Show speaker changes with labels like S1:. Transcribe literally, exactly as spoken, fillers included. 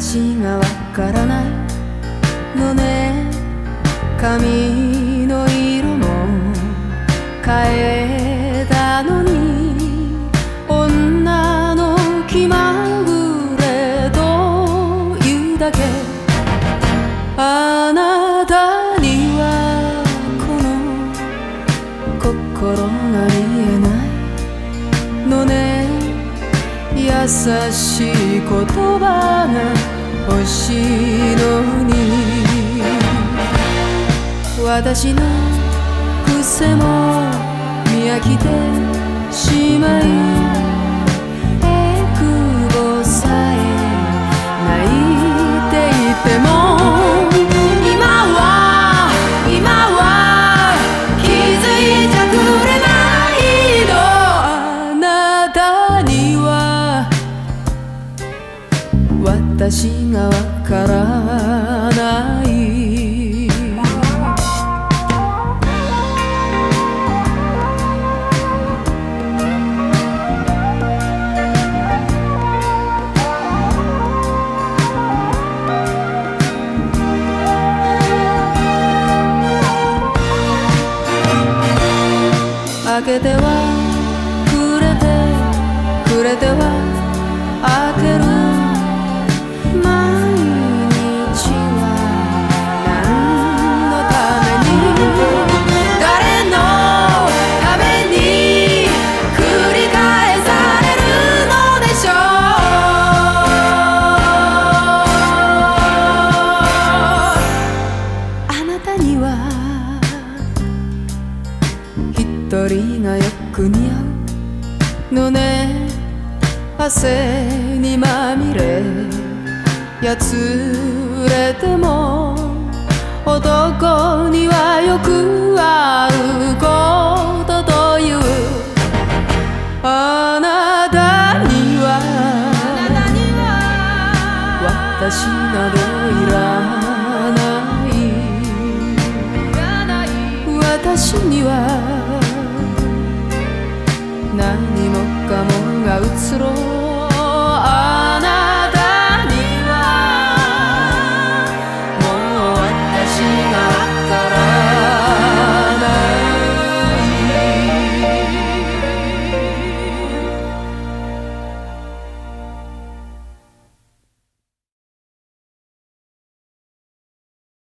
S1: 私がわからないのね。髪の色も変えたのに、女の気まぐれというだけ。あなたにはこの心が見えないのね。優しい言葉が欲しいのに、私の癖も見飽きてしまい、えくぼさえ泣いていても、今は今は気づいてくれないの。あなたには私がわからない。開けてはくれてくれては開ける。毎日は何のために、誰のために繰り返されるのでしょう。あなたには一人がよく似合うのね。汗にまみれやつれても、男にはよくあることという。あなたには私などいらない。私には何もかもが移ろう